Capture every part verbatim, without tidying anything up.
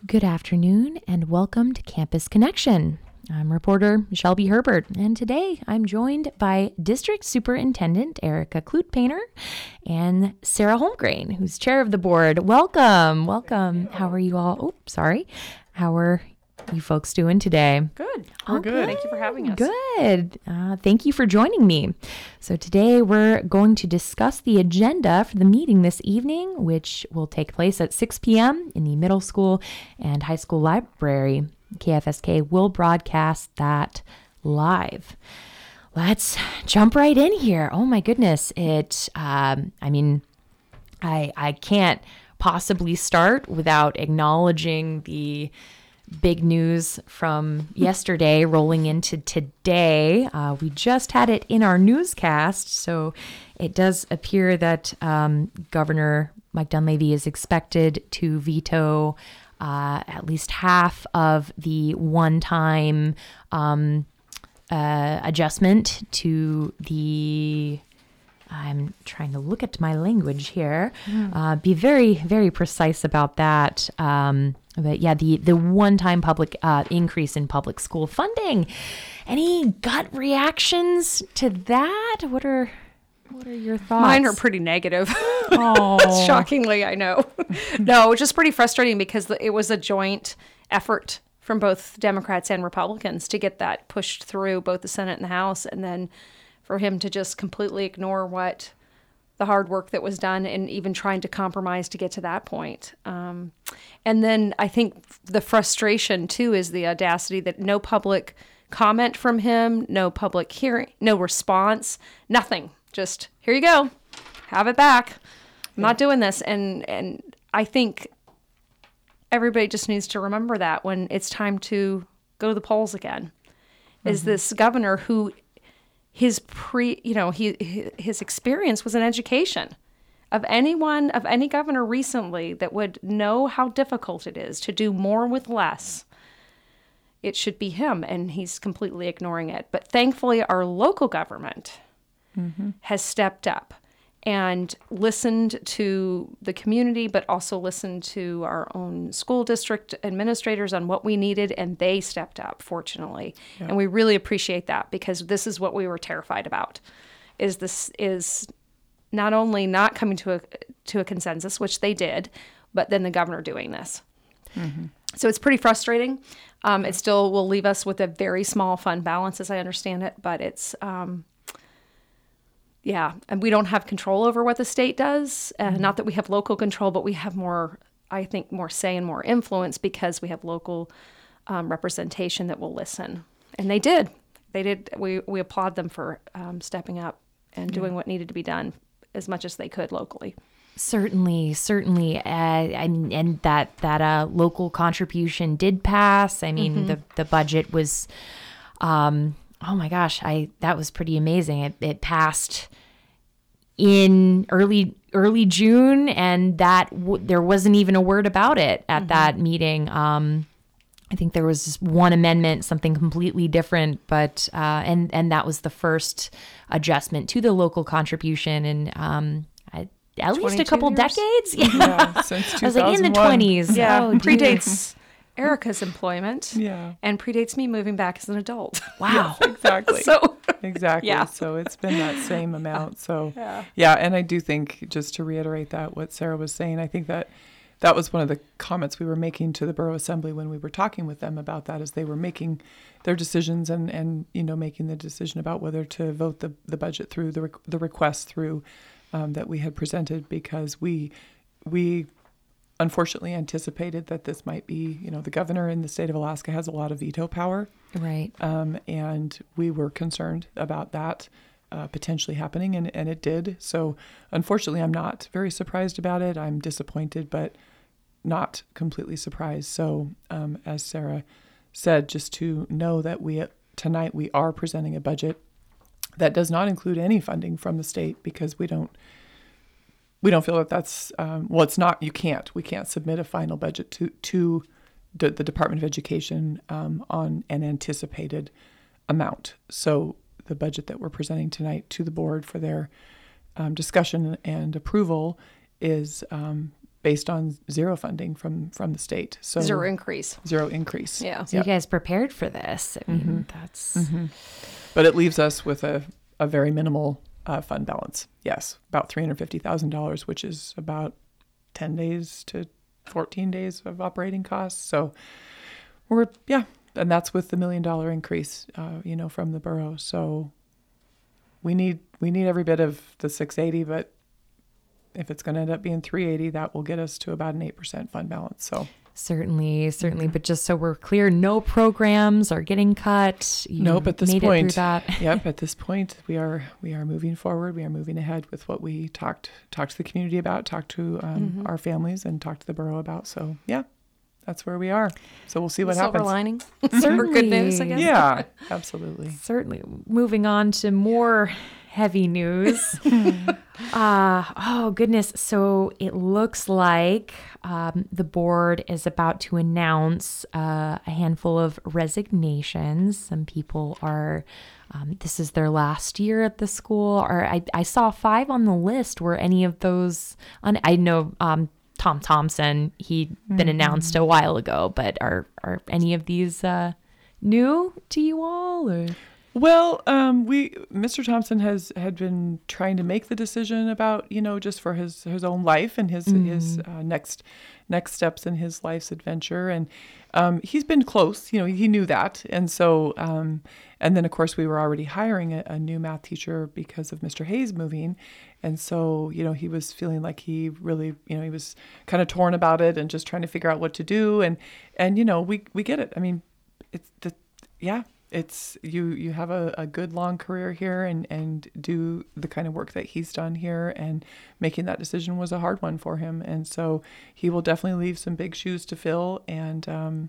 Good afternoon and welcome to Campus Connection. I'm reporter Shelby Herbert, and today I'm joined by District Superintendent Erica Kloot-Painter and Sarah Holmgren, who's chair of the board. Welcome, welcome. How are you all? Oh, sorry. How are you folks doing today? Good. We're oh, good. good. Thank you for having us. Good. Uh, thank you for joining me. So today we're going to discuss the agenda for the meeting this evening, which will take place at six p.m. in the middle school and high school library. K F S K will broadcast that live. Let's jump right in here. Oh my goodness. It, um, I mean, I, I can't possibly start without acknowledging the big news from yesterday rolling into today. Uh, we just had it in our newscast, so it does appear that um, Governor Mike Dunleavy is expected to veto uh, at least half of the one-time um, uh, adjustment to the I'm trying to look at my language here. Mm. Uh, be very, very precise about that. Um, but yeah, the, the one-time public uh, increase in public school funding. Any gut reactions to that? What are what are your thoughts? Mine are pretty negative. Oh, shockingly, I know. No, it's just pretty frustrating because it was a joint effort from both Democrats and Republicans to get that pushed through both the Senate and the House, and then for him to just completely ignore what the hard work that was done and even trying to compromise to get to that point. Um, and then I think the frustration, too, is the audacity that no public comment from him, no public hearing, no response, nothing. Just, here you go. Have it back. I'm not doing this. And, and I think everybody just needs to remember that when it's time to go to the polls again. Mm-hmm. Is this governor who... His pre, you know, he his experience was in education. Of anyone, of any governor recently that would know how difficult it is to do more with less, it should be him, and he's completely ignoring it. But thankfully, our local government mm-hmm. has stepped up and listened to the community, but also listened to our own school district administrators on what we needed, and they stepped up, fortunately. Yeah. And we really appreciate that, because this is what we were terrified about, is this is not only not coming to a to a consensus, which they did, but then the governor doing this. Mm-hmm. So it's pretty frustrating. Um, it still will leave us with a very small fund balance, as I understand it, but it's... Um, Yeah, and we don't have control over what the state does. Uh, mm-hmm. Not that we have local control, but we have more, I think, more say and more influence because we have local um, representation that will listen. And they did. They did. We, we applaud them for um, stepping up and doing yeah. what needed to be done as much as they could locally. Certainly, certainly. Uh, and, and that, that uh, local contribution did pass. I mean, mm-hmm. the, the budget was... Um, Oh my gosh, I that was pretty amazing. It, it passed in early early June, and that w- there wasn't even a word about it at mm-hmm. that meeting. Um, I think there was just one amendment, something completely different, but uh, and and that was the first adjustment to the local contribution, and um, I, at least a couple years? decades. Yeah, yeah since two thousand one. I was like in the twenties. Yeah, oh, predates Erica's employment, yeah, and predates me moving back as an adult. Wow, yes, exactly. so exactly. Yeah. So it's been that same amount. So yeah. yeah, and I do think, just to reiterate that what Sarah was saying, I think that that was one of the comments we were making to the Borough Assembly when we were talking with them about that, as they were making their decisions and and you know making the decision about whether to vote the the budget through the re- the request through um, that we had presented, because we we. unfortunately anticipated that this might be, you know, the governor in the state of Alaska has a lot of veto power. Right. Um, and we were concerned about that uh, potentially happening, and, and it did. So unfortunately, I'm not very surprised about it. I'm disappointed, but not completely surprised. So um, as Sarah said, just to know that we tonight we are presenting a budget that does not include any funding from the state, because we don't We don't feel that that's, um, well, it's not, you can't, we can't submit a final budget to, to the, the Department of Education um, on an anticipated amount. So the budget that we're presenting tonight to the board for their um, discussion and approval is um, based on zero funding from from the state. So Zero increase. Zero increase. Yeah. So Yep. you guys prepared for this. I mean, Mm-hmm. that's Mm-hmm. But it leaves us with a, a very minimal uh, fund balance. Yes, about three hundred fifty thousand dollars, which is about ten days to fourteen days of operating costs. So we're, yeah, and that's with the million dollar increase, uh, you know, from the borough. So we need we need every bit of the six eighty, but if it's going to end up being three eighty, that will get us to about an eight percent fund balance. So certainly, certainly. But just so we're clear, no programs are getting cut. You nope, at this made point, it through that. yep, at this point, we are we are moving forward. We are moving ahead with what we talked talked to the community about, talked to um, Mm-hmm. our families, and talked to the borough about. So yeah, that's where we are. So we'll see what Silver happens. lining. Certainly. Or good news, I guess. Yeah, absolutely. Certainly. Moving on to more heavy news. uh, oh, goodness. So it looks like um, the board is about to announce uh, a handful of resignations. Some people are, um, this is their last year at the school. Or I, I saw five on the list. Were any of those on? I know um, Tom Thompson, he'd been announced a while ago, but are, are any of these uh, new to you all? Or? Well, um, we Mister Thompson has had been trying to make the decision about, you know, just for his, his own life and his Mm-hmm. his uh, next next steps in his life's adventure, and um, he's been close. You know, he knew that, and so um, and then of course we were already hiring a, a new math teacher because of Mister Hayes moving, and so you know he was feeling like he really, you know, he was kind of torn about it and just trying to figure out what to do, and and you know we we get it. I mean, it's the yeah. It's you, you have a, a good long career here and, and do the kind of work that he's done here, and making that decision was a hard one for him. And so he will definitely leave some big shoes to fill, and, um,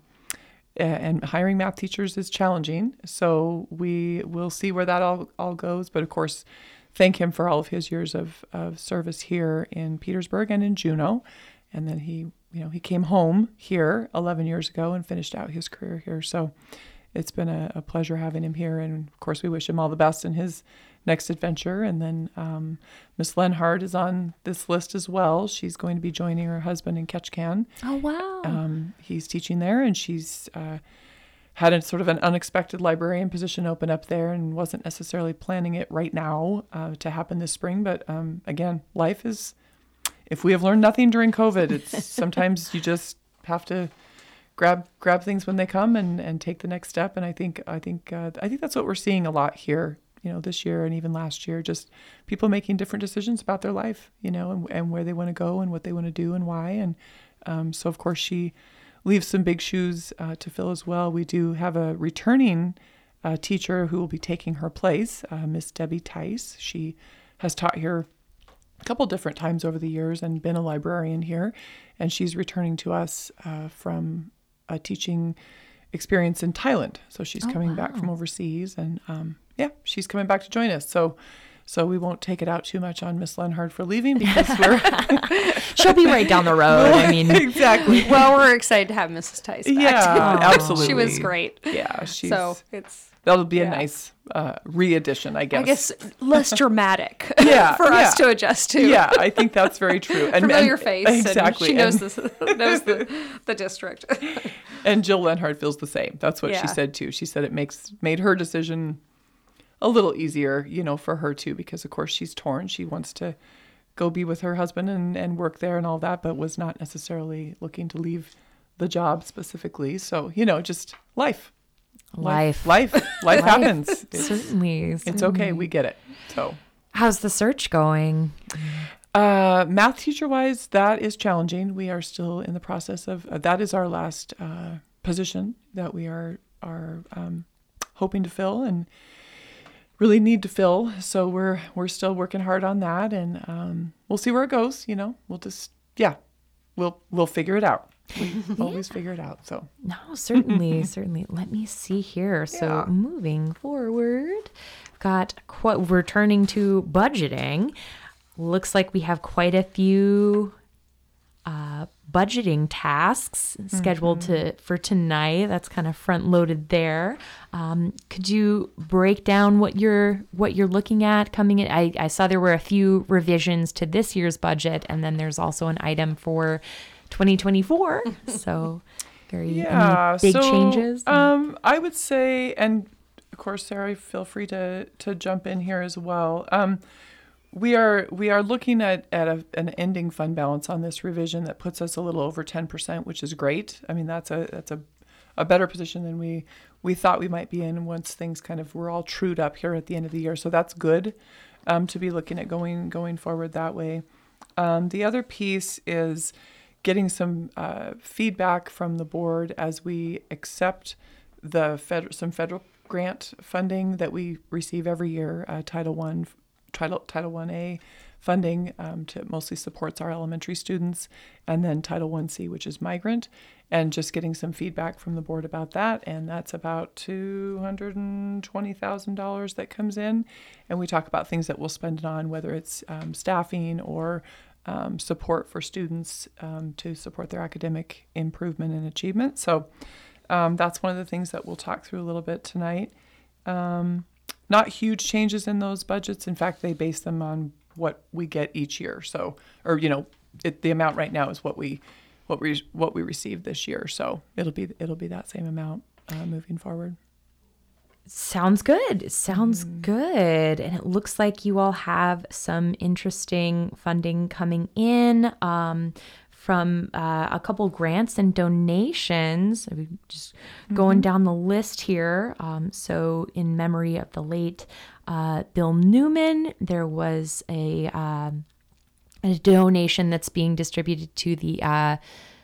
and hiring math teachers is challenging. So we will see where that all, all goes. But of course, thank him for all of his years of, of service here in Petersburg and in Juneau. And then he, you know, he came home here eleven years ago and finished out his career here. So it's been a, a pleasure having him here. And of course, we wish him all the best in his next adventure. And then um, Miss Lenhard is on this list as well. She's going to be joining her husband in Ketchikan. Oh, wow. Um, he's teaching there, and she's uh, had a sort of an unexpected librarian position open up there, and wasn't necessarily planning it right now uh, to happen this spring. But um, again, life is, if we have learned nothing during COVID, it's sometimes you just have to grab grab things when they come and, and take the next step. And I think I think uh, I think that's what we're seeing a lot here, you know, this year and even last year, just people making different decisions about their life, you know, and, and where they want to go and what they want to do and why. And um, so, of course, she leaves some big shoes uh, to fill as well. We do have a returning uh, teacher who will be taking her place, uh, Miss Debbie Tice. She has taught here a couple different times over the years and been a librarian here, and she's returning to us uh, from a teaching experience in Thailand. So she's Oh, coming back wow. from overseas, and um, yeah, she's coming back to join us. So, so we won't take it out too much on Miss Lenhard for leaving, because we're She'll be right down the road. I mean, exactly. Well, we're excited to have Missus Tice back. Yeah, Oh. absolutely. She was great. Yeah, she's So it's, that'll be a yeah. nice uh, re-edition, I guess. I guess, less dramatic Yeah, for us yeah. to adjust to. Yeah, I think that's very true. And Familiar and- face. exactly. And she knows, and, this, knows the, the district. and Jill Lenhard feels the same. That's what Yeah. she said too. She said it makes made her decision a little easier, you know, for her too, because of course she's torn. She wants to go be with her husband and, and work there and all that, but was not necessarily looking to leave the job specifically. So, you know, just life. life. Life. Life, life happens. It's, Certainly. it's okay. We get it. So How's the search going? Uh, math teacher wise, that is challenging. We are still in the process of, uh, that is our last uh, position that we are, are um, hoping to fill and really need to fill. So we're, we're still working hard on that, and um, we'll see where it goes. You know, we'll just, yeah, we'll, we'll figure it out. We always figure it out. So No, certainly, certainly. Let me see here. So Yeah. moving forward, got quite, returning to budgeting. Looks like we have quite a few uh, budgeting tasks scheduled to for tonight. That's kind of front loaded there. Um, could you break down what you're what you're looking at coming in? I, I saw there were a few revisions to this year's budget, and then there's also an item for twenty twenty-four. So very Yeah, any big so, changes. Um, I would say, and of course, Sarah, feel free to to jump in here as well. Um, we are we are looking at at a, an ending fund balance on this revision that puts us a little over ten percent, which is great. I mean, that's a that's a a better position than we we thought we might be in once things kind of were all trued up here at the end of the year. So that's good um, to be looking at going going forward that way. Um, the other piece is getting some uh, feedback from the board as we accept the fed- some federal grant funding that we receive every year, uh, Title One, Title Title One A funding um, to mostly supports our elementary students, and then Title One C, which is migrant, and just getting some feedback from the board about that. And that's about two hundred twenty thousand dollars that comes in, and we talk about things that we'll spend it on, whether it's um, staffing or Um, support for students um, to support their academic improvement and achievement. So um, that's one of the things that we'll talk through a little bit tonight. Um, not huge changes in those budgets. In fact, they base them on what we get each year. So, or you know, it, the amount right now is what we what we what we received this year. So it'll be it'll be that same amount uh, moving forward. Sounds good. Sounds mm. good. And it looks like you all have some interesting funding coming in um, from uh, a couple grants and donations. I'm just mm-hmm. going down the list here. Um, so in memory of the late uh, Bill Newman, there was a, um, a donation that's being distributed to the uh,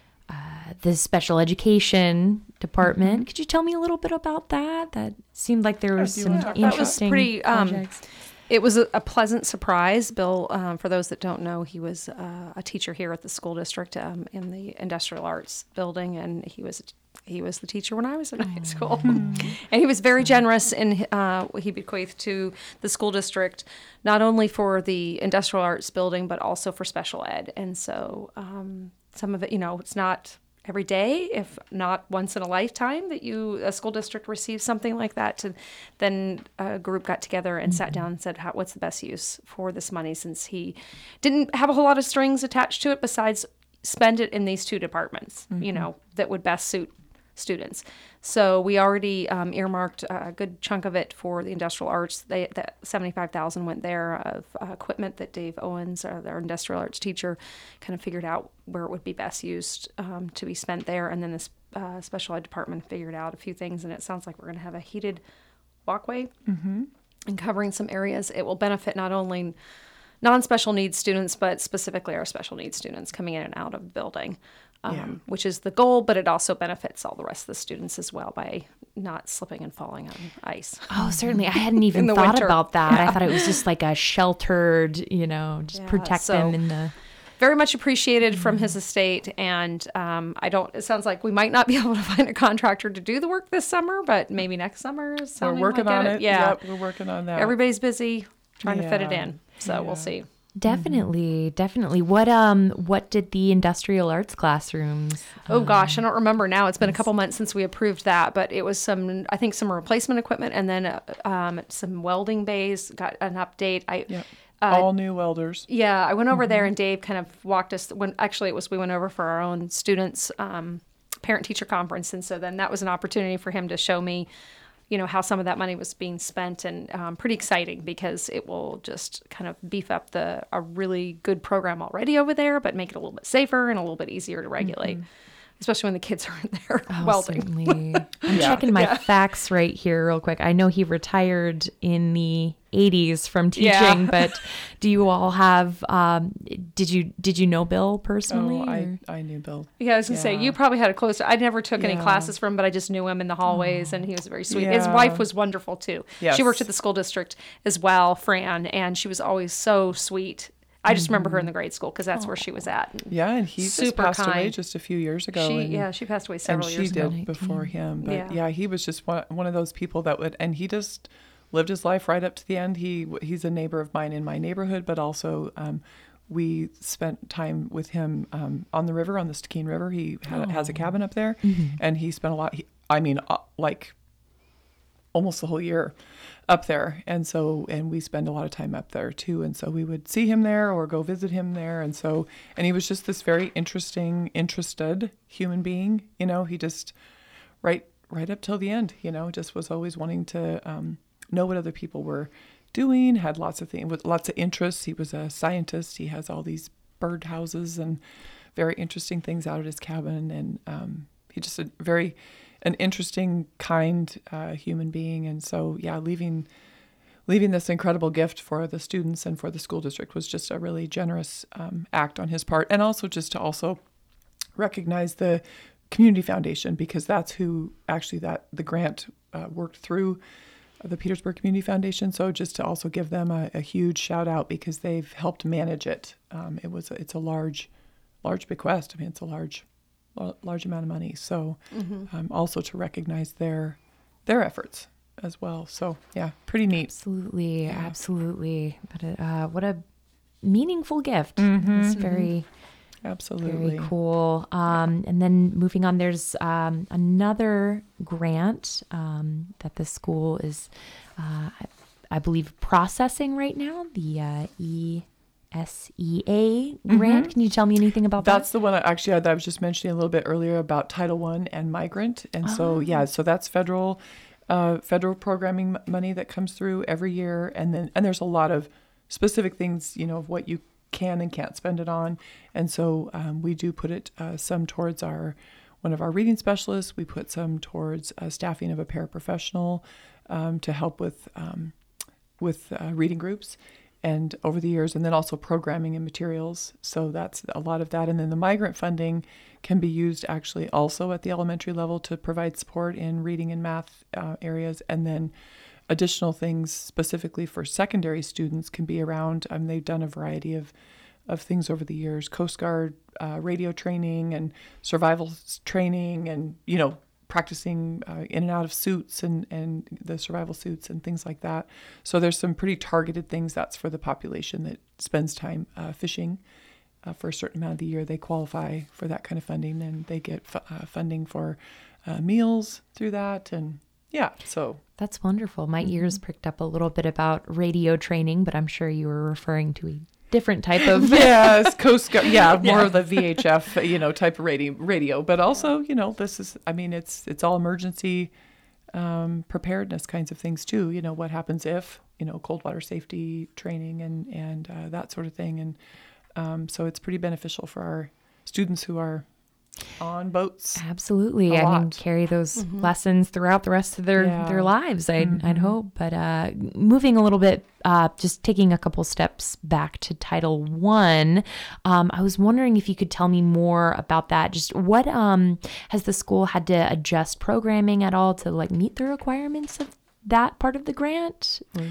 uh, the special education department. Mm-hmm. Could you tell me a little bit about that? That seemed like there was some yeah, interesting that was pretty, um, projects. It was a, a pleasant surprise. Bill, um, for those that don't know, he was uh, a teacher here at the school district um, in the industrial arts building, and he was he was the teacher when I was in high school. And he was very generous, in uh, he bequeathed to the school district not only for the industrial arts building but also for special ed. And so um, some of it, you know, it's not every day, if not once in a lifetime, that you a school district receives something like that. To then a group got together and mm-hmm. sat down and said, How, what's the best use for this money, since he didn't have a whole lot of strings attached to it besides spend it in these two departments, mm-hmm. you know, that would best suit students. So we already um, earmarked a good chunk of it for the industrial arts. They, that seventy-five thousand went there of uh, equipment that Dave Owens, our, our industrial arts teacher, kind of figured out where it would be best used um, to be spent there. And then this uh, special ed department figured out a few things, and it sounds like we're going to have a heated walkway mm-hmm. and covering some areas. It will benefit not only non-special needs students, but specifically our special needs students coming in and out of the building. Um, yeah. Which is the goal, but it also benefits all the rest of the students as well by not slipping and falling on ice. Oh, certainly. I hadn't even thought winter. about that. Yeah. I thought it was just like a sheltered, you know, just yeah, protect so them in the... Very much appreciated from his estate. And um, I don't, it sounds like we might not be able to find a contractor to do the work this summer, but maybe next summer. We're working like on it. it. Yeah. Yep, we're working on that. Everybody's busy trying yeah. to fit it in. So yeah. we'll see. Definitely, mm-hmm. definitely. What um, what did the industrial arts classrooms? Oh um, gosh, I don't remember now. It's been a couple months since we approved that, but it was some, I think, some replacement equipment, and then uh, um, some welding bays. Got an update. I yep. uh, all new welders. Yeah, I went over mm-hmm. there, and Dave kind of walked us. When actually, it was we went over for our own students' um, parent-teacher conference, and so then that was an opportunity for him to show me, you know, how some of that money was being spent, and um, pretty exciting because it will just kind of beef up the a really good program already over there, but make it a little bit safer and a little bit easier to regulate, mm-hmm. especially when the kids are in there oh, welding. Certainly. I'm yeah. checking my yeah. facts right here real quick. I know he retired in the eighties from teaching, yeah. but do you all have, um, did you did you know Bill personally? Oh, I, I knew Bill. Yeah, I was going to yeah. say, you probably had a close, I never took yeah. any classes from him, but I just knew him in the hallways, oh. and he was very sweet. Yeah. His wife was wonderful, too. Yes. She worked at the school district as well, Fran, and she was always so sweet. I just mm-hmm. remember her in the grade school because that's oh. where she was at. And yeah, and he just passed kind. away just a few years ago. She, and, yeah, she passed away several and years ago. And she ago. did before him. But yeah. Yeah. yeah, he was just one, one of those people that would, and he just lived his life right up to the end. He He's a neighbor of mine in my neighborhood, but also um, we spent time with him um, on the river, on the Stikine River. He had, Oh. has a cabin up there, Mm-hmm. and he spent a lot. He, I mean, uh, like almost the whole year up there, and so and we spend a lot of time up there too. And so we would see him there or go visit him there, and so and he was just this very interesting, interested human being. You know, he just right right up till the end. You know, just was always wanting to um, know what other people were doing, had lots of things, with lots of interests. He was a scientist. He has all these bird houses and very interesting things out at his cabin. And um, he just a very, an interesting, kind uh, human being. And so, yeah, leaving, leaving this incredible gift for the students and for the school district was just a really generous um, act on his part. And also just to also recognize the Community Foundation, because that's who actually that the grant uh, worked through, the Petersburg Community Foundation. So just to also give them a, a huge shout out, because they've helped manage it. Um, it was, a, it's a large, large bequest. I mean, it's a large, large amount of money. So mm-hmm. um, also to recognize their, their efforts as well. So yeah, pretty neat. Absolutely. Yeah. Absolutely. But uh, what a meaningful gift. Mm-hmm, It's very, absolutely very cool. Um, and then moving on, there's um, another grant um, that the school is, uh, I, I believe, processing right now, the uh, E S E A grant. Mm-hmm. Can you tell me anything about That's that? the one I, actually that I was just mentioning a little bit earlier about Title One and migrant. And Oh. so, yeah, so that's federal, uh, federal programming m- money that comes through every year. And then, and there's a lot of specific things, you know, of what you can and can't spend it on. And so um, we do put it uh, some towards our one of our reading specialists. We put some towards uh, staffing of a paraprofessional um, to help with um, with uh, reading groups and over the years, and then also programming and materials. So that's a lot of that. And then the migrant funding can be used actually also at the elementary level to provide support in reading and math uh, areas. And then additional things specifically for secondary students can be around, um, they've done a variety of, of things over the years, Coast Guard uh, radio training and survival s- training and, you know, practicing uh, in and out of suits and, and the survival suits and things like that. So there's some pretty targeted things that's for the population that spends time uh, fishing uh, for a certain amount of the year. They qualify for that kind of funding, and they get f- uh, funding for uh, meals through that. And yeah, so That's wonderful. My Mm-hmm. ears pricked up a little bit about radio training, but I'm sure you were referring to a different type of. yes, Coast Guard, yeah, more of the V H F, you know, type of radio, radio. But also, you know, this is, I mean, it's it's all emergency um, preparedness kinds of things too. You know, what happens if, you know, cold water safety training and and uh, that sort of thing. And um, so it's pretty beneficial for our students who are on boats. Absolutely. A I mean, lot. carry those lessons throughout the rest of their, Yeah. their lives, I'd, Mhm. I'd hope. But uh, moving a little bit, uh, just taking a couple steps back to Title One, um, I was wondering if you could tell me more about that. Just what um, has the school had to adjust programming at all to like meet the requirements of that part of the grant? Or-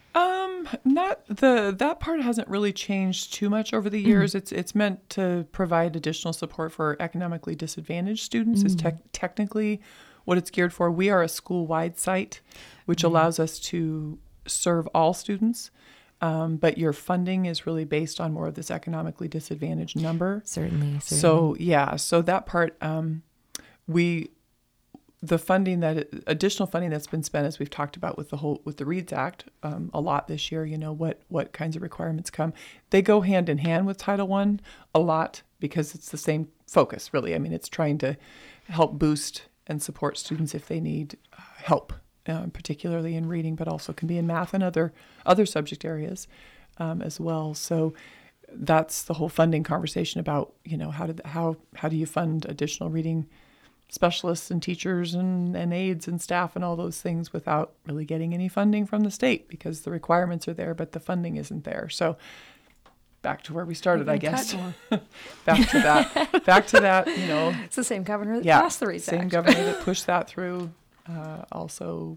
Um, not the that part hasn't really changed too much over the years. It's it's meant to provide additional support for economically disadvantaged students. Is tec- technically what it's geared for. We are a school-wide site, which allows us to serve all students. Um, but your funding is really based on more of this economically disadvantaged number. Certainly, certainly. So yeah, so that part, um, we, the funding that additional funding that's been spent, as we've talked about with the whole with the READS Act, um, a lot this year. You know what what kinds of requirements come? They go hand in hand with Title One a lot because it's the same focus, really. I mean, it's trying to help boost and support students if they need uh, help, uh, particularly in reading, but also can be in math and other other subject areas um, as well. So that's the whole funding conversation about, you know, how did how how do you fund additional reading specialists and teachers and, and aides and staff and all those things without really getting any funding from the state, because the requirements are there, but the funding isn't there. So back to where we started, I guess. back to that, back to that, you know. It's the same governor that Yeah, passed the READS same Act. governor that pushed that through uh, also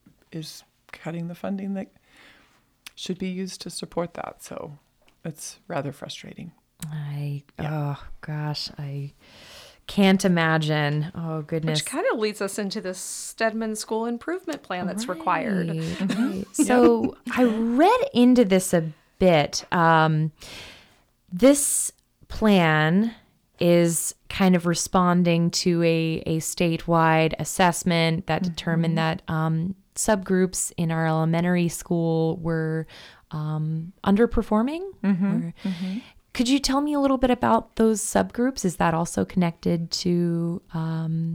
is cutting the funding that should be used to support that. So it's rather frustrating. I, Yeah. oh gosh, I can't imagine. Oh goodness. Which kind of leads us into this Stedman School Improvement Plan that's required. Right, right. So I read into this a bit. Um, this plan is kind of responding to a, a statewide assessment that mm-hmm. determined that um, subgroups in our elementary school were um, underperforming. Mm-hmm. Or, mm-hmm. Could you tell me a little bit about those subgroups? Is that also connected to um,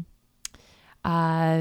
uh,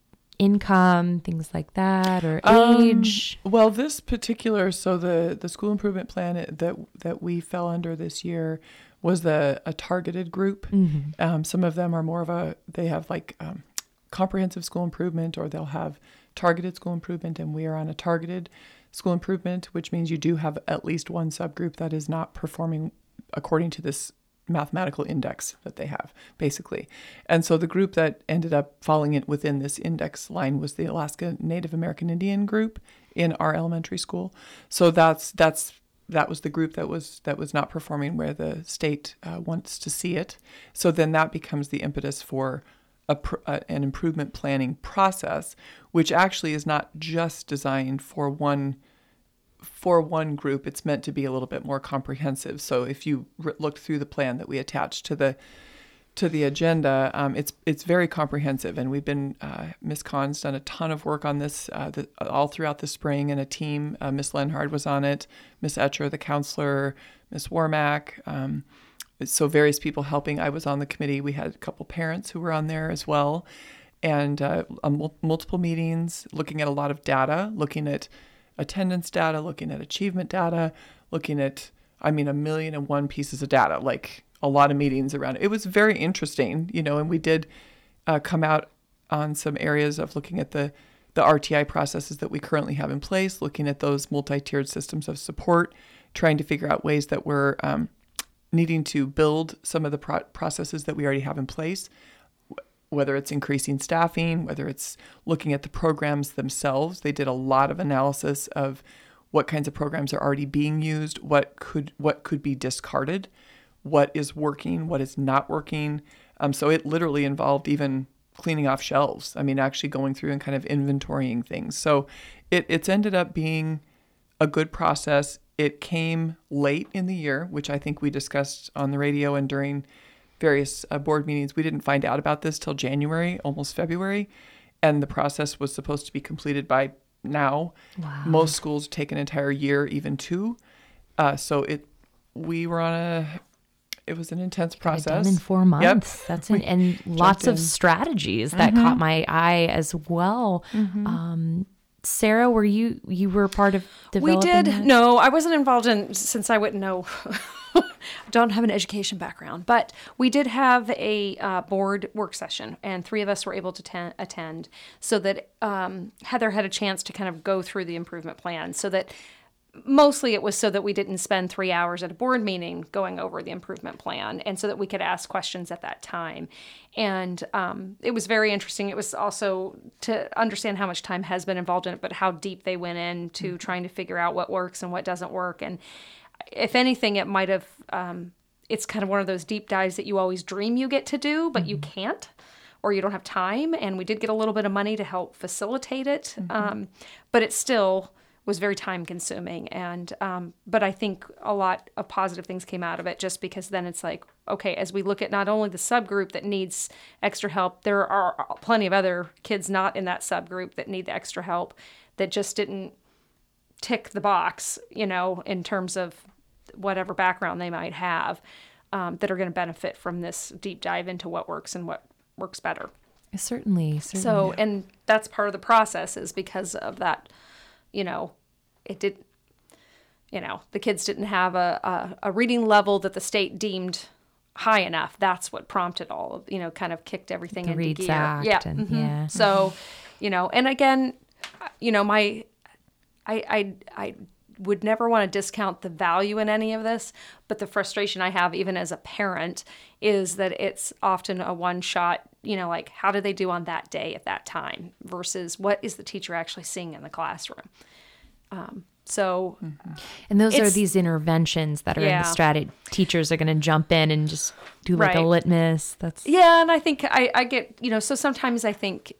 income, things like that, or age? Um, well, this particular, so the, the school improvement plan that that we fell under this year was the a targeted group. Mm-hmm. Um, some of them are more of a, they have like um, comprehensive school improvement, or they'll have targeted school improvement, and we are on a targeted school improvement, which means you do have at least one subgroup that is not performing according to this mathematical index that they have, basically. And so the group that ended up falling in within this index line was the Alaska Native American Indian group in our elementary school. So that's that's that was the group that was that was not performing where the state uh, wants to see it. So then that becomes the impetus for a, a, an improvement planning process, which actually is not just designed for one for one group. It's meant to be a little bit more comprehensive. So if you r- look through the plan that we attached to the to the agenda, um, it's it's very comprehensive, and we've been uh, Miz Kahn's done a ton of work on this uh, the, all throughout the spring, and a team. Uh, Miz Lenhard was on it, Miz Etcher, the counselor, Miz Warmack. Um, so various people helping. I was on the committee. We had a couple parents who were on there as well, and uh, um, multiple meetings, looking at a lot of data, looking at attendance data, looking at achievement data, looking at, I mean, a million and one pieces of data, like a lot of meetings around it. It was very interesting, you know, and we did uh, come out on some areas of looking at the, the R T I processes that we currently have in place, looking at those multi-tiered systems of support, trying to figure out ways that we're um, needing to build some of the pro- processes that we already have in place, whether it's increasing staffing, whether it's looking at the programs themselves. They did a lot of analysis of what kinds of programs are already being used, what could what could be discarded, what is working, what is not working. Um, so it literally involved even cleaning off shelves. I mean, actually going through and kind of inventorying things. So it, it's ended up being a good process. It came late in the year, which I think we discussed on the radio and during various uh, board meetings. We didn't find out about this till January, almost February, and the process was supposed to be completed by now. Wow. Most schools take an entire year, even two. Uh, so it, we were on a, it was an intense process. Done in four months. Yep. That's an, and lots in. of strategies that Mm-hmm. caught my eye as well. Mm-hmm. Um, Sarah, were you you were part of developing We did. that? No, I wasn't involved in, since I wouldn't know. Don't have an education background, but we did have a uh, board work session, and three of us were able to ten- attend, so that um, Heather had a chance to kind of go through the improvement plan. So that mostly it was so that we didn't spend three hours at a board meeting going over the improvement plan, and so that we could ask questions at that time. And um, it was very interesting. It was also to understand how much time has been involved in it, but how deep they went into mm-hmm. trying to figure out what works and what doesn't work. And if anything, it might have, um, it's kind of one of those deep dives that you always dream you get to do, but mm-hmm. you can't, or you don't have time. And we did get a little bit of money to help facilitate it. Mm-hmm. Um, but it still was very time consuming. And, um, but I think a lot of positive things came out of it, just because then it's like, okay, as we look at not only the subgroup that needs extra help, there are plenty of other kids not in that subgroup that need the extra help that just didn't tick the box, you know, in terms of whatever background they might have, um, that are going to benefit from this deep dive into what works and what works better. Certainly, certainly. So, and that's part of the process, is because of that, you know, it did, you know, the kids didn't have a, a, a reading level that the state deemed high enough. That's what prompted all of, you know, kind of kicked everything the into Reads gear. Act Yeah. And, mm-hmm. yeah. So, you know, and again, you know, my, I, I, I would never want to discount the value in any of this, but the frustration I have, even as a parent, is that it's often a one shot, you know, like, how did they do on that day at that time versus what is the teacher actually seeing in the classroom? Um, so, mm-hmm. and those are it's- these interventions that are in Yeah. the strategy. Teachers are going to jump in and just do like Right. a litmus. That's yeah. And I think I, I get, you know, so sometimes I think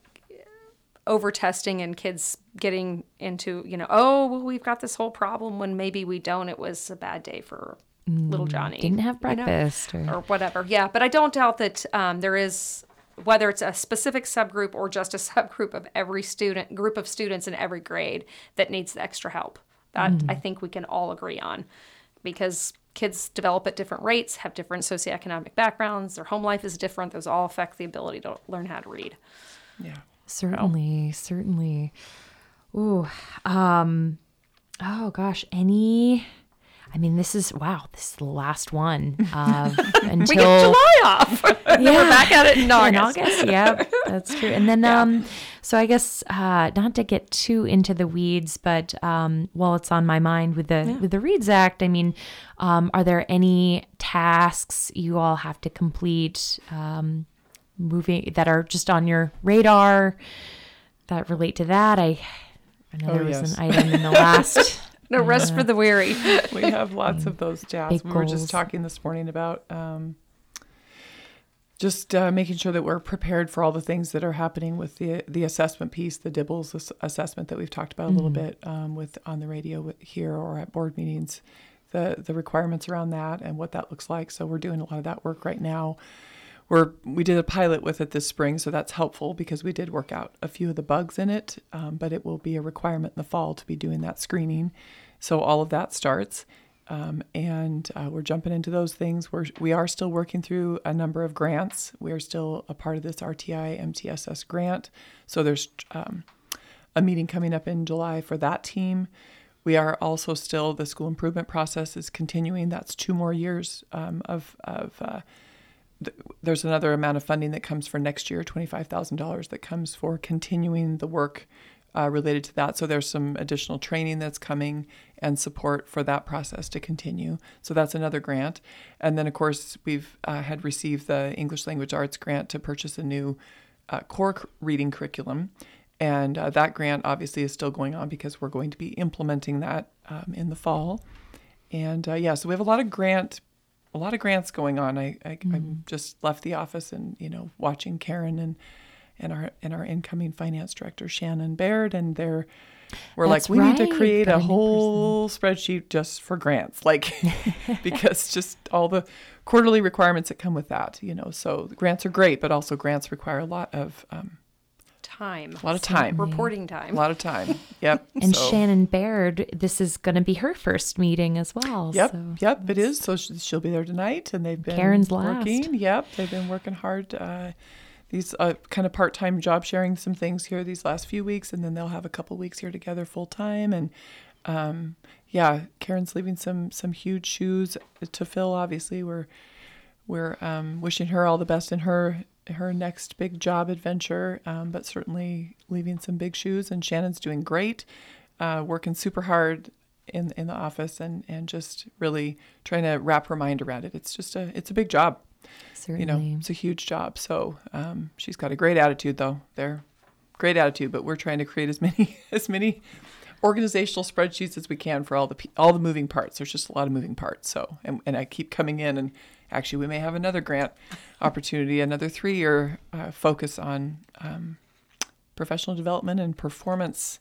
over testing and kids getting into, you know, oh, well, we've got this whole problem when maybe we don't. It was a bad day for little Johnny. Didn't have you know, breakfast. or... or whatever. Yeah, but I don't doubt that um, there is, whether it's a specific subgroup or just a subgroup of every student, group of students in every grade that needs the extra help. That I think we can all agree on, because kids develop at different rates, have different socioeconomic backgrounds, their home life is different. Those all affect the ability to learn how to read. Yeah. Certainly, certainly. Ooh, um, oh gosh, any, I mean, this is, wow, this is the last one uh, until. We get July off. Yeah. We're back at it in August. In August, yeah, that's true. And then, Yeah. um, so I guess uh, not to get too into the weeds, but um, while it's on my mind with the Yeah. with the READS Act, I mean, um, are there any tasks you all have to complete, um, moving that are just on your radar that relate to that? I, I know Oh, there was yes. an item in the last. No rest for the weary. We have lots of those jobs. Big We were goals. just talking this morning about um, just uh, making sure that we're prepared for all the things that are happening with the the assessment piece, the DIBELS ass- assessment that we've talked about a little bit um, with on the radio with- here or at board meetings, the the requirements around that and what that looks like. So we're doing a lot of that work right now. We're, we did a pilot with it this spring, so that's helpful because we did work out a few of the bugs in it, um, but it will be a requirement in the fall to be doing that screening. So all of that starts, um, and uh, we're jumping into those things. We're, we are still working through a number of grants. We are still a part of this R T I M T S S grant, so there's um, a meeting coming up in July for that team. We are also still, the school improvement process is continuing. That's two more years um, of, of uh, there's another amount of funding that comes for next year, twenty-five thousand dollars that comes for continuing the work uh, related to that. So there's some additional training that's coming and support for that process to continue. So that's another grant. And then, of course, we've uh, had received the English Language Arts grant to purchase a new uh, core c- reading curriculum. And uh, that grant obviously is still going on because we're going to be implementing that um, in the fall. And uh, yeah, so we have a lot of grant A lot of grants going on. I, I Mm-hmm. I just left the office and you know watching Karen and and our and our incoming finance director Shannon Baird, and they're we're That's like we need right, to create got a a new whole spreadsheet just for grants, like because just all the quarterly requirements that come with that. You know, so grants are great, but also grants require a lot of um, Time. a lot of time, Reporting a time. lot of time. Yep. And so- Shannon Baird, this is going to be her first meeting as well. Yep, so yep, it is. So sh- she'll be there tonight, and they've been Karen's last. working. Yep, they've been working hard. Uh, these uh, kind of part-time job sharing some things here these last few weeks, and then they'll have a couple weeks here together full time. And um, yeah, Karen's leaving some some huge shoes to fill. Obviously, we're we're um, wishing her all the best in her her next big job adventure, um, but certainly leaving some big shoes. And Shannon's doing great, uh, working super hard in in the office and and just really trying to wrap her mind around it. It's just a it's a big job, certainly. you know, it's a huge job. So um, she's got a great attitude though. They're great attitude, but we're trying to create as many as many organizational spreadsheets as we can for all the pe- all the moving parts. There's just a lot of moving parts. So and and I keep coming in, and actually we may have another grant opportunity, another three year uh, focus on um, professional development and performance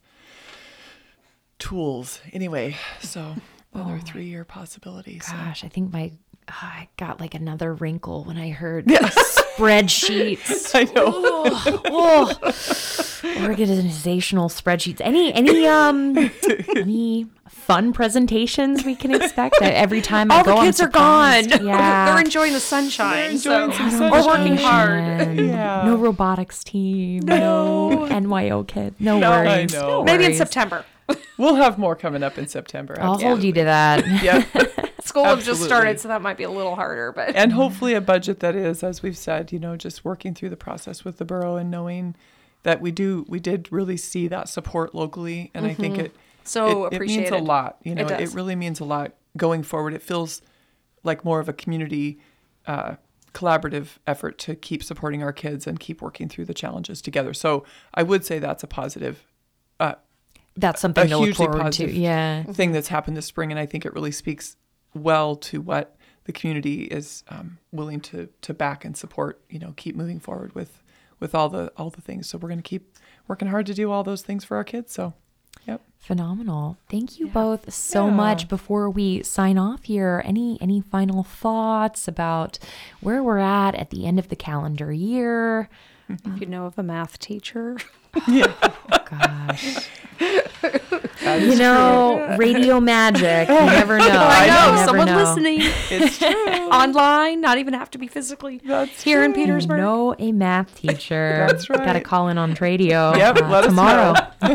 tools. Anyway, so another Oh, three year possibility. So. Gosh, I think my oh, I got like another wrinkle when I heard spreadsheets. I know. Oh, oh. Organizational spreadsheets. Any any um any fun presentations we can expect? Every time I All go, the I'm kids are gone. surprised. Yeah, They're enjoying the sunshine. They're enjoying so- some Or sunshine. working hard. Education. Yeah. No robotics team. No, N Y O kid. No, No, I worries. know. No Maybe in worries. September. We'll have more coming up in September. I'll hold you to that. Yeah. School has just Absolutely. started, so that might be a little harder. But And hopefully a budget that is, as we've said, you know, just working through the process with the borough and knowing that we do, we did really see that support locally. And I think it, so it, it appreciated. means a lot. You know, It it, does. really means a lot going forward. It feels like more of a community uh, collaborative effort to keep supporting our kids and keep working through the challenges together. So I would say that's a positive uh, That's something a to look hugely forward to. positive Yeah. thing that's happened this spring, and I think it really speaks well to what the community is um, willing to to back and support. You know, keep moving forward with with all the all the things. So we're going to keep working hard to do all those things for our kids. So Yep. Phenomenal. Thank you Yeah. both so Yeah. much. Before we sign off here, any any final thoughts about where we're at at the end of the calendar year? If you know of a math teacher, Oh, gosh. That You is know, radio magic. You never know. I You know never someone know. listening true. It's true. online, not even have to be physically That's here in true. Petersburg. Know a math teacher. That's right. Got to call in on radio Yep, uh, let us tomorrow.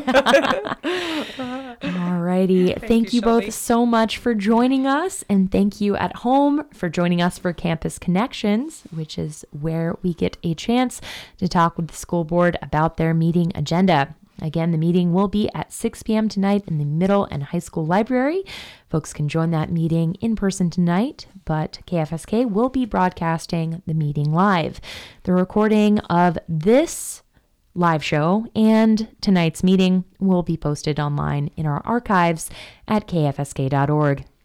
know. Alrighty. Thank, you, you both Shelby. so much for joining us. And thank you at home for joining us for Campus Connections, which is where we get a chance to talk with the school board about their meeting agenda. Again, the meeting will be at six p.m. tonight in the middle and high school library. Folks can join that meeting in person tonight, but K F S K will be broadcasting the meeting live. The recording of this live show and tonight's meeting will be posted online in our archives at k f s k dot org.